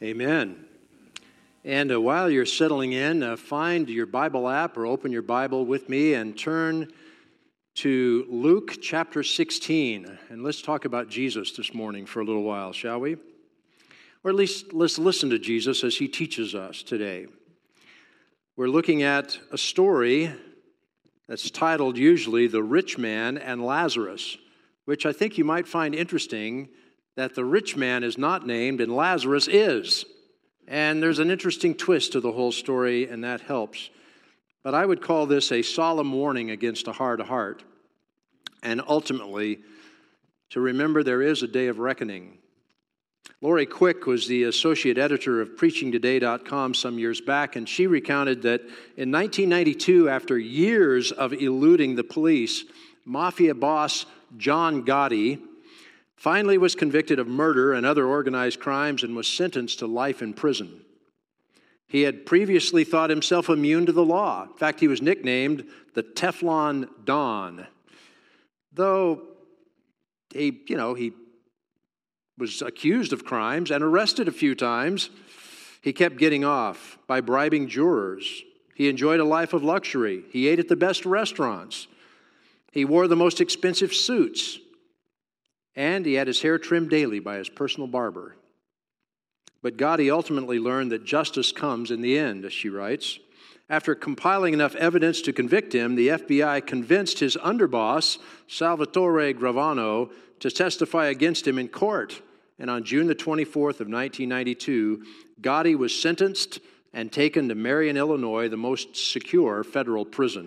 Amen. And while you're settling in, find your Bible app or open your Bible with me and turn to Luke chapter 16. And let's talk about Jesus this morning for a little while, shall we? Or at least let's listen to Jesus as he teaches us today. We're looking at a story that's titled usually The Rich Man and Lazarus, which I think you might find interesting that the rich man is not named and Lazarus is. And there's an interesting twist to the whole story, and that helps. But I would call this a solemn warning against a hard heart, and ultimately to remember there is a day of reckoning. Lori Quick was the associate editor of PreachingToday.com some years back, and she recounted that in 1992, after years of eluding the police, mafia boss John Gotti finally was convicted of murder and other organized crimes and was sentenced to life in prison. He had previously thought himself immune to the law. In fact, he was nicknamed the Teflon Don. Though he was accused of crimes and arrested a few times, he kept getting off by bribing jurors. He enjoyed a life of luxury. He ate at the best restaurants. He wore the most expensive suits. And he had his hair trimmed daily by his personal barber. But Gotti ultimately learned that justice comes in the end, as she writes. After compiling enough evidence to convict him, the FBI convinced his underboss, Salvatore Gravano, to testify against him in court. And on June the 24th of 1992, Gotti was sentenced and taken to Marion, Illinois, the most secure federal prison.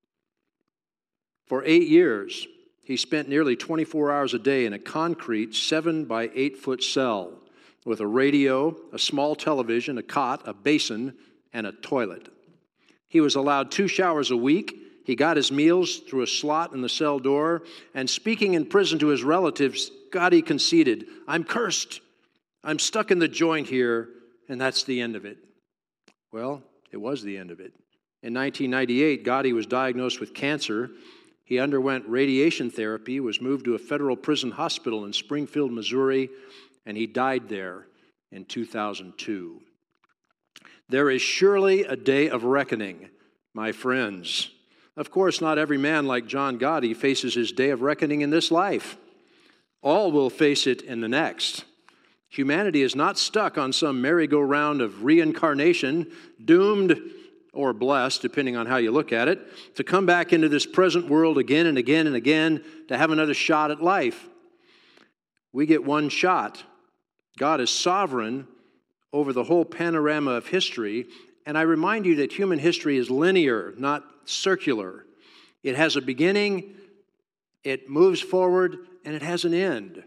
For 8 years, he spent nearly 24 hours a day in a concrete 7 by 8 foot cell with a radio, a small television, a cot, a basin, and a toilet. He was allowed 2 showers a week. He got his meals through a slot in the cell door, and speaking in prison to his relatives, Gotti conceded, "I'm cursed. I'm stuck in the joint here, and that's the end of it." Well, it was the end of it. In 1998, Gotti was diagnosed with cancer. He underwent radiation therapy, was moved to a federal prison hospital in Springfield, Missouri, and he died there in 2002. There is surely a day of reckoning, my friends. Of course, not every man like John Gotti faces his day of reckoning in this life. All will face it in the next. Humanity is not stuck on some merry-go-round of reincarnation, doomed or blessed, depending on how you look at it, to come back into this present world again and again and again to have another shot at life. We get one shot. God is sovereign over the whole panorama of history, and I remind you that human history is linear, not circular. It has a beginning, it moves forward, and it has an end.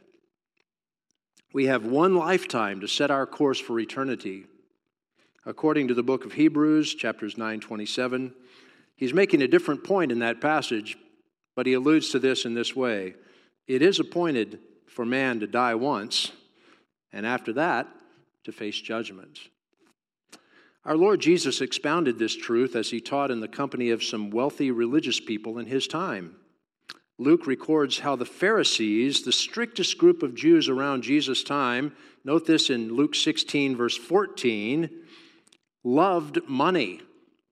We have one lifetime to set our course for eternity. According to the book of Hebrews, chapters 9-27, he's making a different point in that passage, but he alludes to this in this way. It is appointed for man to die once, and after that, to face judgment. Our Lord Jesus expounded this truth as he taught in the company of some wealthy religious people in his time. Luke records how the Pharisees, the strictest group of Jews around Jesus' time, note this in Luke 16, verse 14, loved money.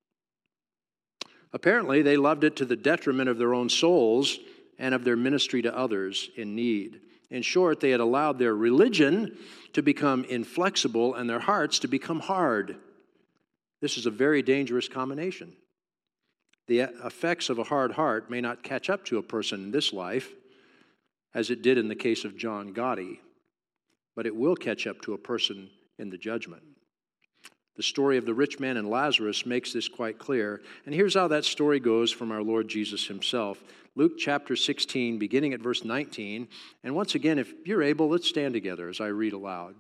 Apparently, they loved it to the detriment of their own souls and of their ministry to others in need. In short, they had allowed their religion to become inflexible and their hearts to become hard. This is a very dangerous combination. The effects of a hard heart may not catch up to a person in this life, as it did in the case of John Gotti, but it will catch up to a person in the judgment. The story of the rich man and Lazarus makes this quite clear. And here's how that story goes from our Lord Jesus himself. Luke chapter 16, beginning at verse 19. And once again, if you're able, let's stand together as I read aloud.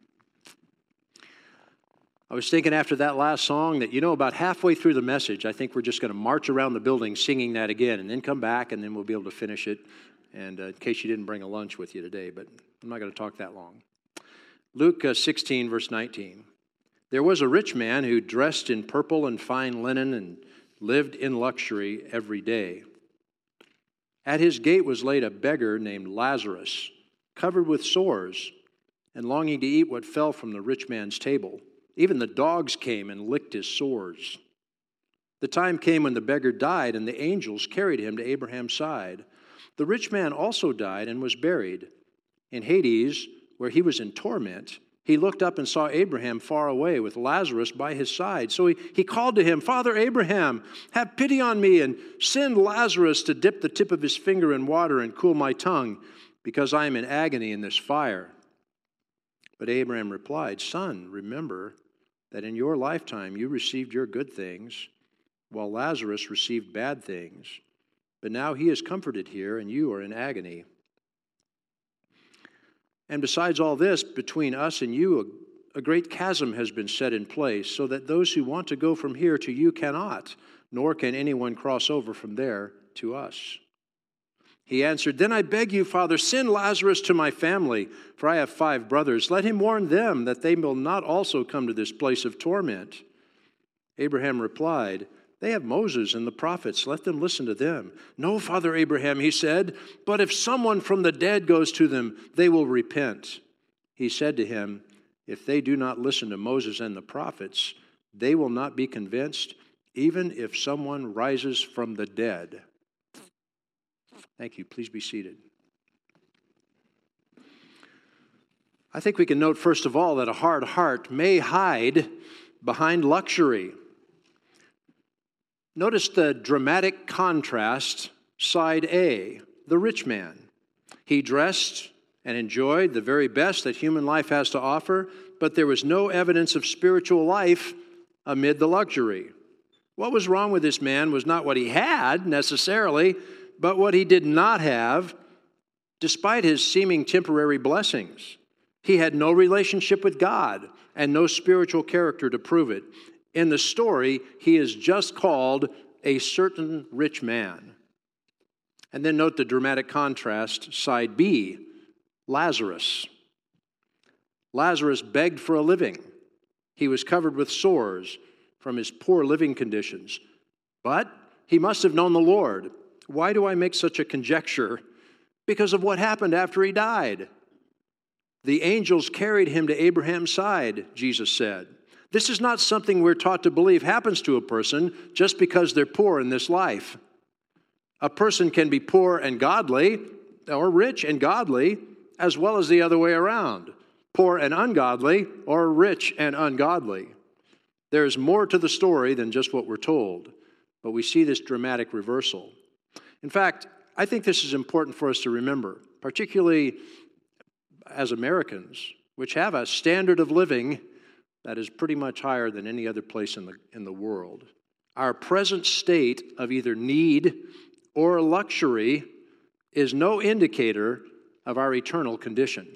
I was thinking after that last song that, about halfway through the message, I think we're just going to march around the building singing that again and then come back and then we'll be able to finish it. And in case you didn't bring a lunch with you today, but I'm not going to talk that long. Luke 16, verse 19. There was a rich man who dressed in purple and fine linen and lived in luxury every day. At his gate was laid a beggar named Lazarus, covered with sores, and longing to eat what fell from the rich man's table. Even the dogs came and licked his sores. The time came when the beggar died, and the angels carried him to Abraham's side. The rich man also died and was buried. In Hades, where he was in torment, he looked up and saw Abraham far away with Lazarus by his side. So he called to him, "Father Abraham, have pity on me and send Lazarus to dip the tip of his finger in water and cool my tongue, because I am in agony in this fire." But Abraham replied, "Son, remember that in your lifetime you received your good things, while Lazarus received bad things. But now he is comforted here, and you are in agony. And besides all this, between us and you, a great chasm has been set in place, so that those who want to go from here to you cannot, nor can anyone cross over from there to us." He answered, "Then I beg you, Father, send Lazarus to my family, for I have 5 brothers. Let him warn them that they will not also come to this place of torment." Abraham replied, "They have Moses and the prophets. Let them listen to them." "No, Father Abraham," he said, "but if someone from the dead goes to them, they will repent." He said to him, "If they do not listen to Moses and the prophets, they will not be convinced, even if someone rises from the dead." Thank you. Please be seated. I think we can note, first of all, that a hard heart may hide behind luxury. Notice the dramatic contrast, side A, the rich man. He dressed and enjoyed the very best that human life has to offer, but there was no evidence of spiritual life amid the luxury. What was wrong with this man was not what he had necessarily, but what he did not have, despite his seeming temporary blessings. He had no relationship with God and no spiritual character to prove it. In the story, he is just called a certain rich man. And then note the dramatic contrast, side B, Lazarus. Lazarus begged for a living. He was covered with sores from his poor living conditions. But he must have known the Lord. Why do I make such a conjecture? Because of what happened after he died. The angels carried him to Abraham's side, Jesus said. This is not something we're taught to believe happens to a person just because they're poor in this life. A person can be poor and godly, or rich and godly, as well as the other way around. Poor and ungodly, or rich and ungodly. There's more to the story than just what we're told, but we see this dramatic reversal. In fact, I think this is important for us to remember, particularly as Americans, which have a standard of living that is pretty much higher than any other place in the world. Our present state of either need or luxury is no indicator of our eternal condition.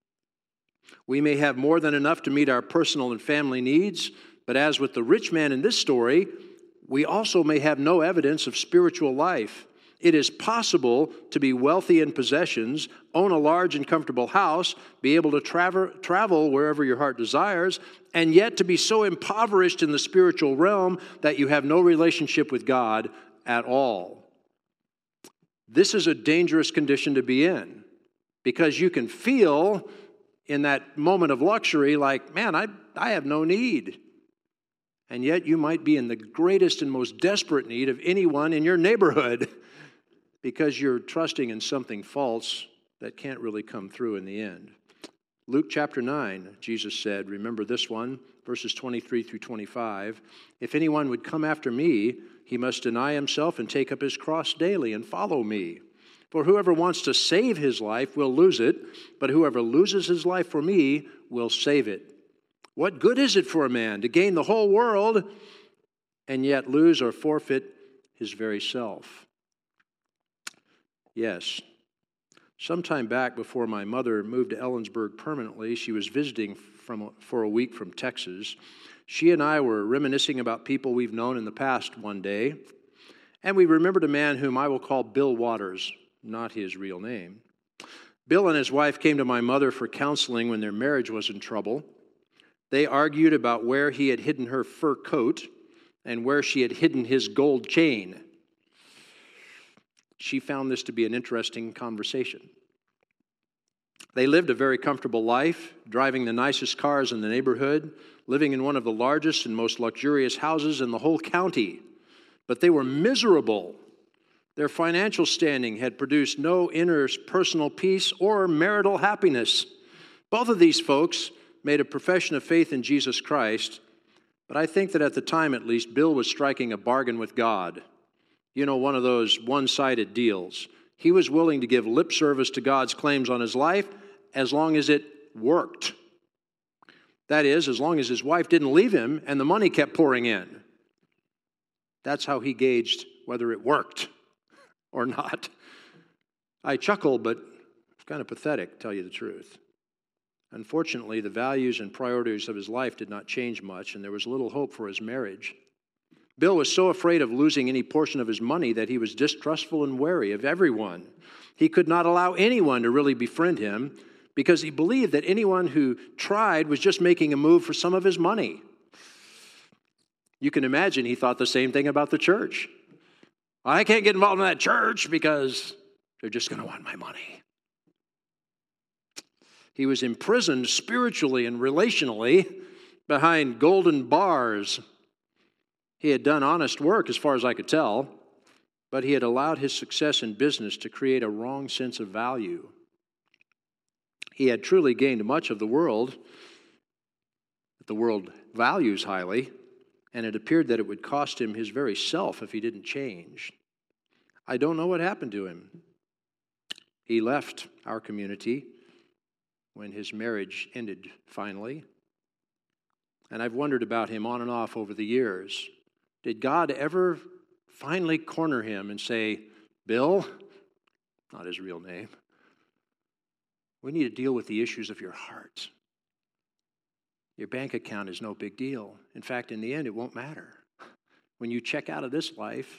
We may have more than enough to meet our personal and family needs, but as with the rich man in this story, we also may have no evidence of spiritual life. It is possible to be wealthy in possessions, own a large and comfortable house, be able to travel wherever your heart desires, and yet to be so impoverished in the spiritual realm that you have no relationship with God at all. This is a dangerous condition to be in, because you can feel in that moment of luxury like, man, I have no need. And yet you might be in the greatest and most desperate need of anyone in your neighborhood because you're trusting in something false that can't really come through in the end. Luke chapter 9, Jesus said, remember this one, verses 23 through 25, "If anyone would come after me, he must deny himself and take up his cross daily and follow me. For whoever wants to save his life will lose it, but whoever loses his life for me will save it. What good is it for a man to gain the whole world and yet lose or forfeit his very self?" Yes. Sometime back, before my mother moved to Ellensburg permanently, she was visiting for a week from Texas. She and I were reminiscing about people we've known in the past one day, and we remembered a man whom I will call Bill Waters, not his real name. Bill and his wife came to my mother for counseling when their marriage was in trouble. They argued about where he had hidden her fur coat and where she had hidden his gold chain. She found this to be an interesting conversation. They lived a very comfortable life, driving the nicest cars in the neighborhood, living in one of the largest and most luxurious houses in the whole county. But they were miserable. Their financial standing had produced no inner personal peace or marital happiness. Both of these folks made a profession of faith in Jesus Christ, but I think that at the time at least, Bill was striking a bargain with God. You know, one of those one-sided deals. He was willing to give lip service to God's claims on his life as long as it worked. That is, as long as his wife didn't leave him and the money kept pouring in. That's how he gauged whether it worked or not. I chuckle, but it's kind of pathetic, to tell you the truth. Unfortunately, the values and priorities of his life did not change much, and there was little hope for his marriage. Bill was so afraid of losing any portion of his money that he was distrustful and wary of everyone. He could not allow anyone to really befriend him because he believed that anyone who tried was just making a move for some of his money. You can imagine he thought the same thing about the church. I can't get involved in that church because they're just going to want my money. He was imprisoned spiritually and relationally behind golden bars. He had done honest work as far as I could tell, but he had allowed his success in business to create a wrong sense of value. He had truly gained much of the world that the world values highly, and it appeared that it would cost him his very self if he didn't change. I don't know what happened to him. He left our community when his marriage ended finally, and I've wondered about him on and off over the years. Did God ever finally corner him and say, Bill, not his real name, we need to deal with the issues of your heart. Your bank account is no big deal. In fact, in the end, it won't matter. When you check out of this life,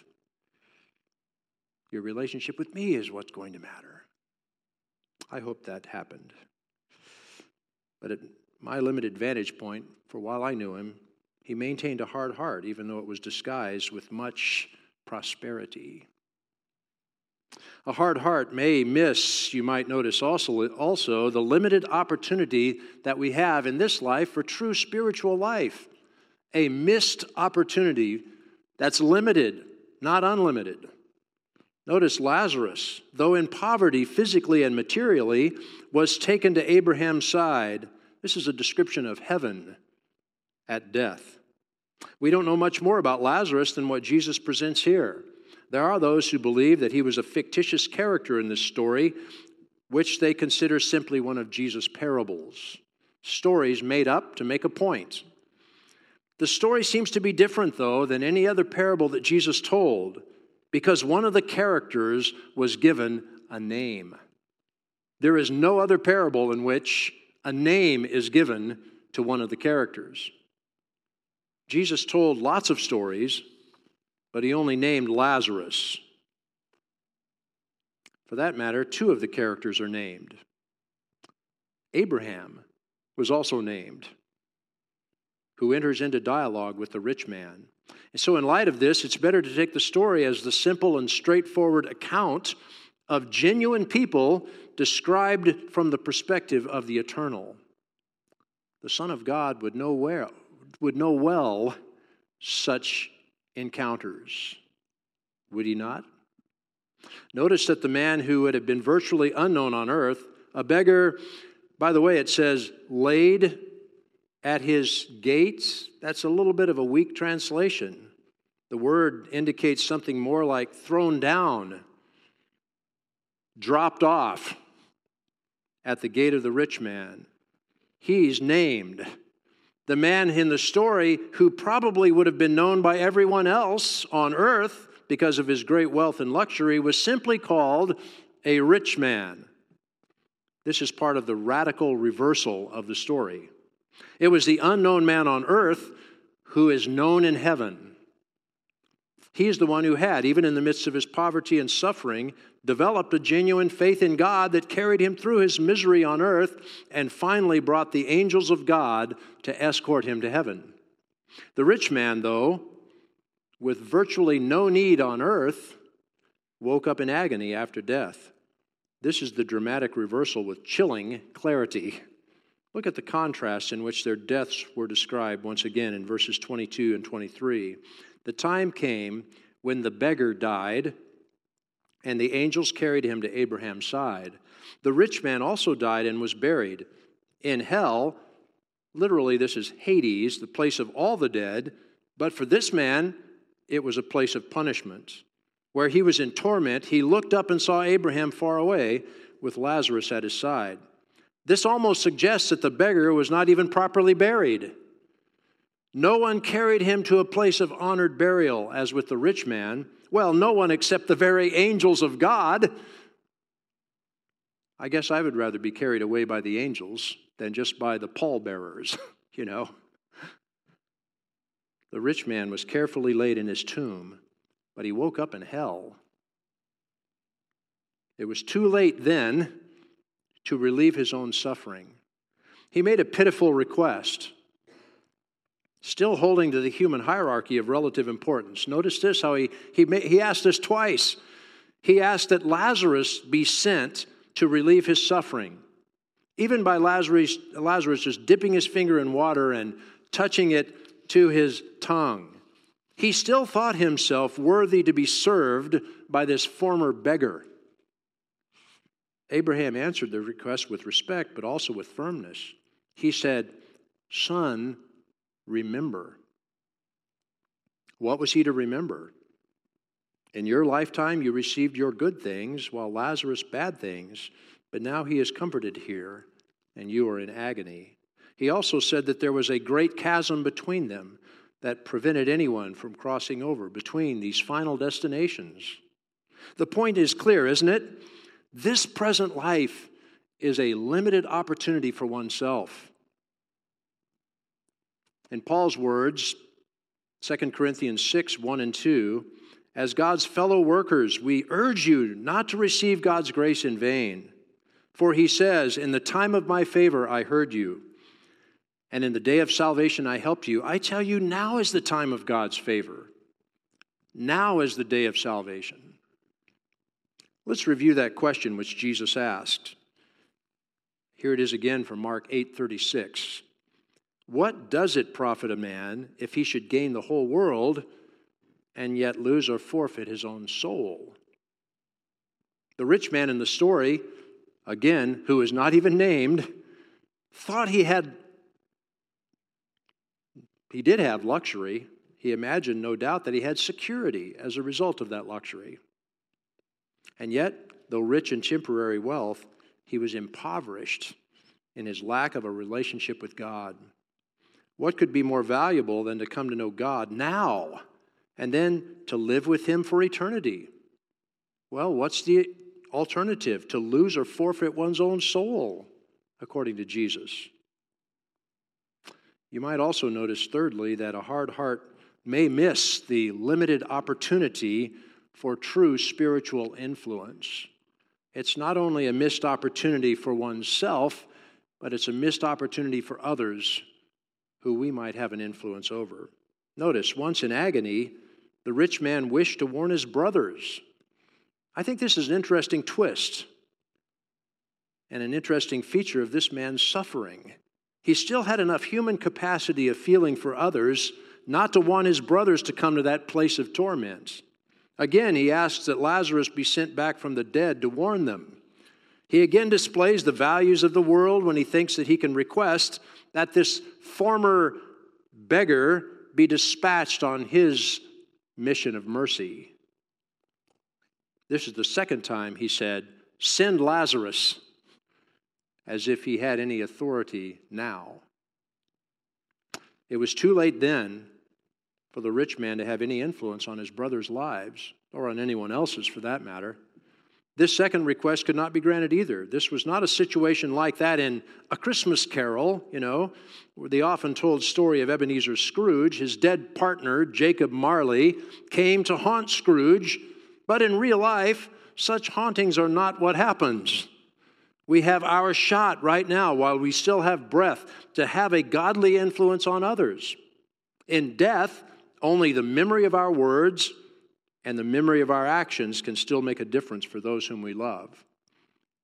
your relationship with me is what's going to matter. I hope that happened. But at my limited vantage point, for while I knew him, he maintained a hard heart, even though it was disguised with much prosperity. A hard heart may miss, you might notice also the limited opportunity that we have in this life for true spiritual life. A missed opportunity that's limited, not unlimited. Notice Lazarus, though in poverty physically and materially, was taken to Abraham's side. This is a description of heaven at death. We don't know much more about Lazarus than what Jesus presents here. There are those who believe that he was a fictitious character in this story, which they consider simply one of Jesus' parables, stories made up to make a point. The story seems to be different, though, than any other parable that Jesus told, because one of the characters was given a name. There is no other parable in which a name is given to one of the characters. Jesus told lots of stories, but he only named Lazarus. For that matter, two of the characters are named. Abraham was also named, who enters into dialogue with the rich man. And so in light of this, it's better to take the story as the simple and straightforward account of genuine people described from the perspective of the eternal. The Son of God would know well such encounters, would he not? Notice that the man who would have been virtually unknown on earth, a beggar, by the way, it says, laid at his gates. That's a little bit of a weak translation. The word indicates something more like thrown down, dropped off at the gate of the rich man. He's named. The man in the story, who probably would have been known by everyone else on earth because of his great wealth and luxury, was simply called a rich man. This is part of the radical reversal of the story. It was the unknown man on earth who is known in heaven. He's the one who had, even in the midst of his poverty and suffering, developed a genuine faith in God that carried him through his misery on earth and finally brought the angels of God to escort him to heaven. The rich man, though, with virtually no need on earth, woke up in agony after death. This is the dramatic reversal with chilling clarity. Look at the contrast in which their deaths were described once again in verses 22 and 23. The time came when the beggar died, and the angels carried him to Abraham's side. The rich man also died and was buried. In hell, literally this is Hades, the place of all the dead, but for this man, it was a place of punishment. Where he was in torment, he looked up and saw Abraham far away with Lazarus at his side. This almost suggests that the beggar was not even properly buried. No one carried him to a place of honored burial, as with the rich man. Well, no one except the very angels of God. I guess I would rather be carried away by the angels than just by the pallbearers, you know. The rich man was carefully laid in his tomb, but he woke up in hell. It was too late then to relieve his own suffering. He made a pitiful request, still holding to the human hierarchy of relative importance. Notice this, how he asked this twice. He asked that Lazarus be sent to relieve his suffering. Even by Lazarus just dipping his finger in water and touching it to his tongue. He still thought himself worthy to be served by this former beggar. Abraham answered the request with respect, but also with firmness. He said, "Son, remember." What was he to remember? In your lifetime, you received your good things, while Lazarus bad things, but now he is comforted here, and you are in agony. He also said that there was a great chasm between them that prevented anyone from crossing over between these final destinations. The point is clear, isn't it? This present life is a limited opportunity for oneself. In Paul's words, 2 Corinthians 6, 1 and 2, as God's fellow workers, we urge you not to receive God's grace in vain. For he says, in the time of my favor I heard you, and in the day of salvation I helped you. I tell you, now is the time of God's favor. Now is the day of salvation. Let's review that question which Jesus asked. Here it is again from Mark 8:36. What does it profit a man if he should gain the whole world and yet lose or forfeit his own soul? The rich man in the story, again, who is not even named, thought he did have luxury. He imagined, no doubt, that he had security as a result of that luxury. And yet, though rich in temporary wealth, he was impoverished in his lack of a relationship with God. What could be more valuable than to come to know God now and then to live with him for eternity? Well, what's the alternative? To lose or forfeit one's own soul, according to Jesus. You might also notice, thirdly, that a hard heart may miss the limited opportunity for true spiritual influence. It's not only a missed opportunity for oneself, but it's a missed opportunity for others who we might have an influence over. Notice, once in agony, the rich man wished to warn his brothers. I think this is an interesting twist and an interesting feature of this man's suffering. He still had enough human capacity of feeling for others not to want his brothers to come to that place of torment. Again, he asks that Lazarus be sent back from the dead to warn them. He again displays the values of the world when he thinks that he can request that this former beggar be dispatched on his mission of mercy. This is the second time he said, "Send Lazarus," as if he had any authority now. It was too late then for the rich man to have any influence on his brothers' lives, or on anyone else's for that matter. This second request could not be granted either. This was not a situation like that in A Christmas Carol, where the often told story of Ebenezer Scrooge. His dead partner, Jacob Marley, came to haunt Scrooge, but in real life, such hauntings are not what happens. We have our shot right now, while we still have breath, to have a godly influence on others. In death, only the memory of our words and the memory of our actions can still make a difference for those whom we love.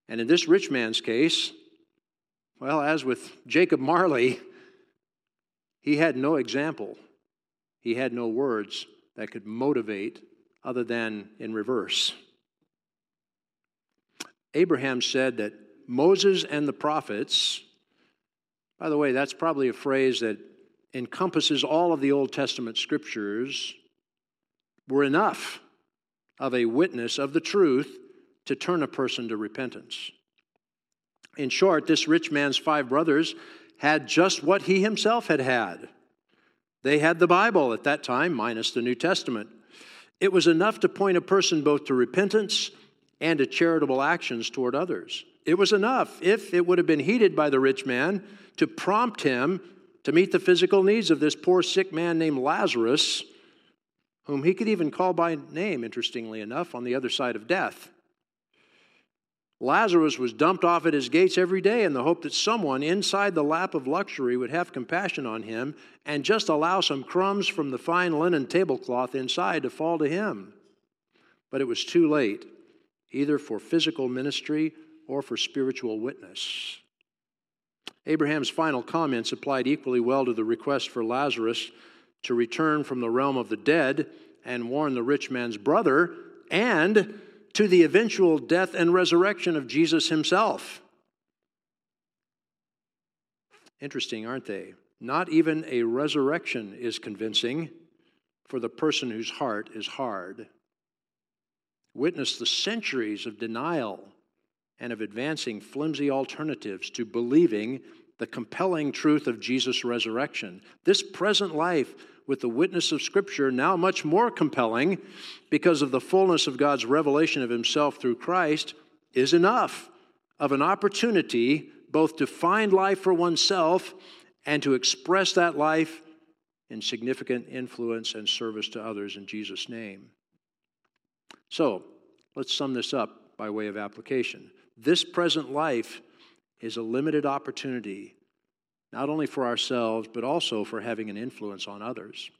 And in this rich man's case, well, as with Jacob Marley, he had no example. He had no words that could motivate other than in reverse. Abraham said that Moses and the prophets, by the way, that's probably a phrase that encompasses all of the Old Testament scriptures, were enough of a witness of the truth to turn a person to repentance. In short, this rich man's 5 brothers had just what he himself had had. They had the Bible at that time, minus the New Testament. It was enough to point a person both to repentance and to charitable actions toward others. It was enough, if it would have been heeded by the rich man, to prompt him to meet the physical needs of this poor sick man named Lazarus, whom he could even call by name, interestingly enough, on the other side of death. Lazarus was dumped off at his gates every day in the hope that someone inside the lap of luxury would have compassion on him and just allow some crumbs from the fine linen tablecloth inside to fall to him. But it was too late, either for physical ministry or for spiritual witness. Abraham's final comments applied equally well to the request for Lazarus to return from the realm of the dead and warn the rich man's brother, and to the eventual death and resurrection of Jesus himself. Interesting, aren't they? Not even a resurrection is convincing for the person whose heart is hard. Witness the centuries of denial and of advancing flimsy alternatives to believing the compelling truth of Jesus' resurrection. This present life, with the witness of Scripture, now much more compelling because of the fullness of God's revelation of himself through Christ, is enough of an opportunity both to find life for oneself and to express that life in significant influence and service to others in Jesus' name. So, let's sum this up by way of application. This present life is a limited opportunity, not only for ourselves, but also for having an influence on others.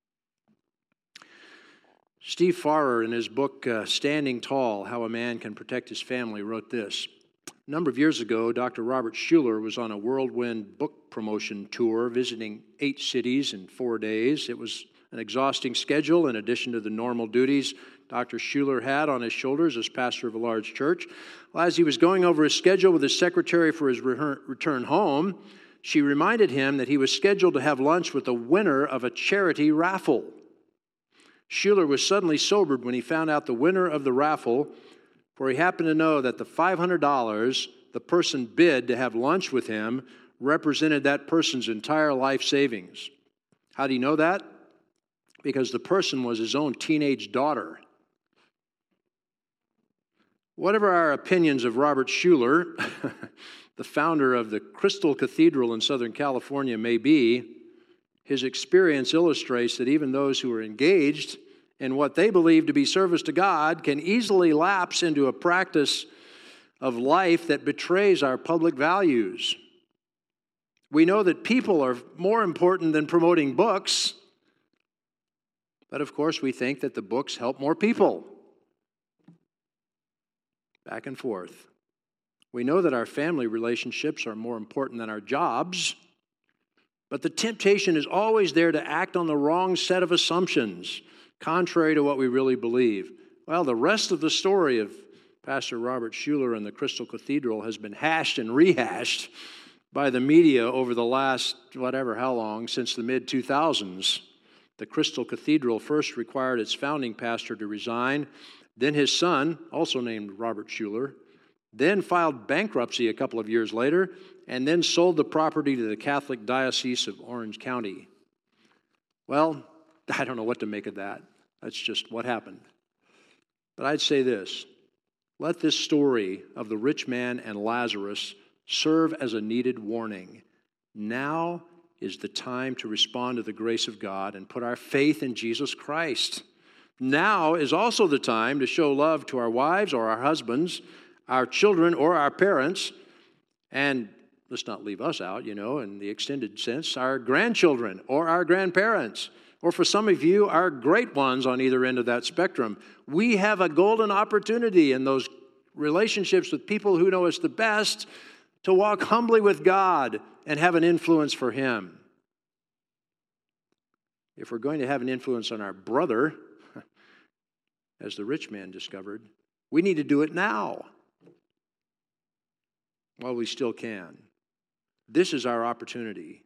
Steve Farrer, in his book, Standing Tall, How a Man Can Protect His Family, wrote this. A number of years ago, Dr. Robert Schuller was on a whirlwind book promotion tour, visiting 8 cities in 4 days. It was an exhausting schedule in addition to the normal duties Dr. Schuller had on his shoulders as pastor of a large church. Well, as he was going over his schedule with his secretary for his return home, she reminded him that he was scheduled to have lunch with the winner of a charity raffle. Schuller was suddenly sobered when he found out the winner of the raffle, for he happened to know that the $500 the person bid to have lunch with him represented that person's entire life savings. How do you know that? Because the person was his own teenage daughter. Whatever our opinions of Robert Schuller, the founder of the Crystal Cathedral in Southern California, may be, his experience illustrates that even those who are engaged in what they believe to be service to God can easily lapse into a practice of life that betrays our public values. We know that people are more important than promoting books, but of course we think that the books help more people. Back and forth. We know that our family relationships are more important than our jobs, but the temptation is always there to act on the wrong set of assumptions, contrary to what we really believe. Well, the rest of the story of Pastor Robert Schuller and the Crystal Cathedral has been hashed and rehashed by the media over the last, how long, since the mid-2000s. The Crystal Cathedral first required its founding pastor to resign. Then his son, also named Robert Schuller, then filed bankruptcy a couple of years later, and then sold the property to the Catholic Diocese of Orange County. Well, I don't know what to make of that. That's just what happened. But I'd say this. Let this story of the rich man and Lazarus serve as a needed warning. Now is the time to respond to the grace of God and put our faith in Jesus Christ. Now is also the time to show love to our wives or our husbands, our children or our parents, and let's not leave us out, in the extended sense, our grandchildren or our grandparents, or for some of you, our great ones on either end of that spectrum. We have a golden opportunity in those relationships with people who know us the best, to walk humbly with God and have an influence for Him. If we're going to have an influence on our brother, as the rich man discovered, we need to do it now while we still can. This is our opportunity.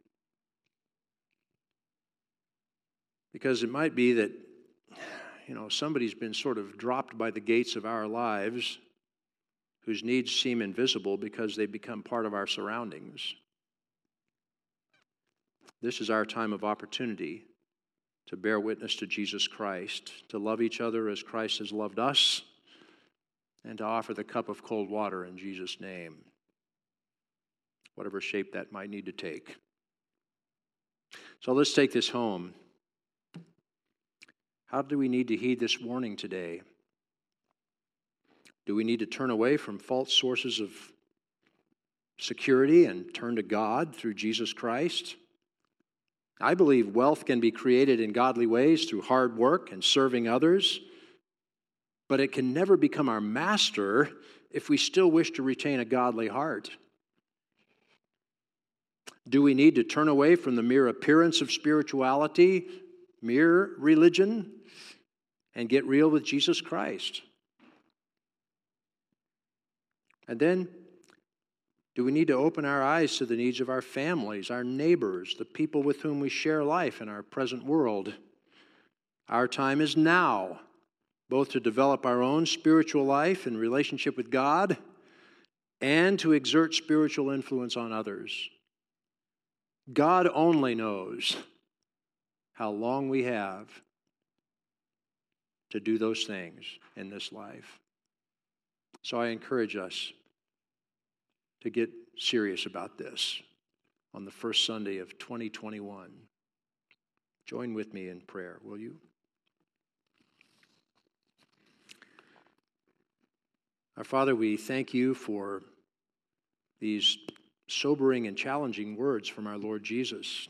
Because it might be that, somebody's been sort of dropped by the gates of our lives, whose needs seem invisible because they become part of our surroundings. This is our time of opportunity to bear witness to Jesus Christ, to love each other as Christ has loved us, and to offer the cup of cold water in Jesus' name, whatever shape that might need to take. So let's take this home. How do we need to heed this warning today? Do we need to turn away from false sources of security and turn to God through Jesus Christ? I believe wealth can be created in godly ways through hard work and serving others, but it can never become our master if we still wish to retain a godly heart. Do we need to turn away from the mere appearance of spirituality, mere religion, and get real with Jesus Christ? And then, do we need to open our eyes to the needs of our families, our neighbors, the people with whom we share life in our present world? Our time is now, both to develop our own spiritual life in relationship with God and to exert spiritual influence on others. God only knows how long we have to do those things in this life. So I encourage us to get serious about this on the first Sunday of 2021. Join with me in prayer, will you? Our Father, we thank you for these sobering and challenging words from our Lord Jesus,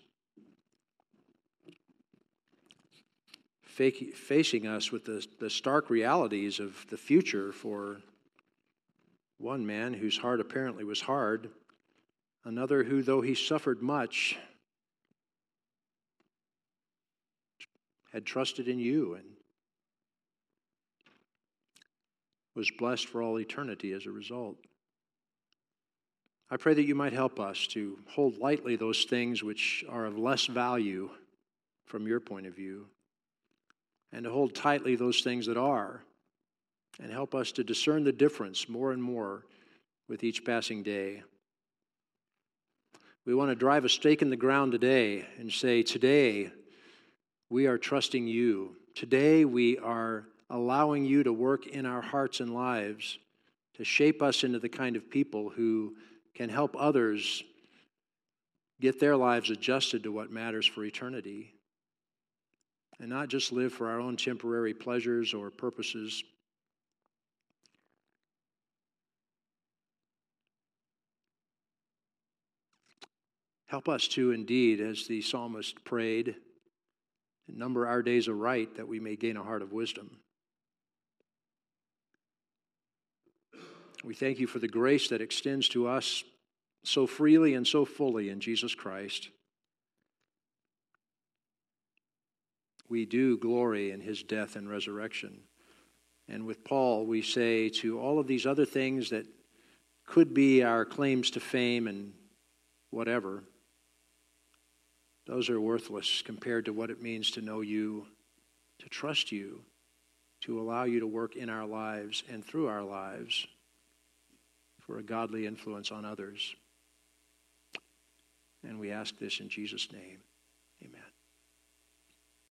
facing us with the stark realities of the future for one man whose heart apparently was hard, another who, though he suffered much, had trusted in you and was blessed for all eternity as a result. I pray that you might help us to hold lightly those things which are of less value from your point of view, and to hold tightly those things that are, and help us to discern the difference more and more with each passing day. We want to drive a stake in the ground today and say, today we are trusting you. Today we are allowing you to work in our hearts and lives to shape us into the kind of people who can help others get their lives adjusted to what matters for eternity, and not just live for our own temporary pleasures or purposes. Help us to indeed, as the psalmist prayed, number our days aright that we may gain a heart of wisdom. We thank you for the grace that extends to us so freely and so fully in Jesus Christ. We do glory in his death and resurrection. And with Paul, we say to all of these other things that could be our claims to fame and whatever, those are worthless compared to what it means to know you, to trust you, to allow you to work in our lives and through our lives for a godly influence on others. And we ask this in Jesus' name.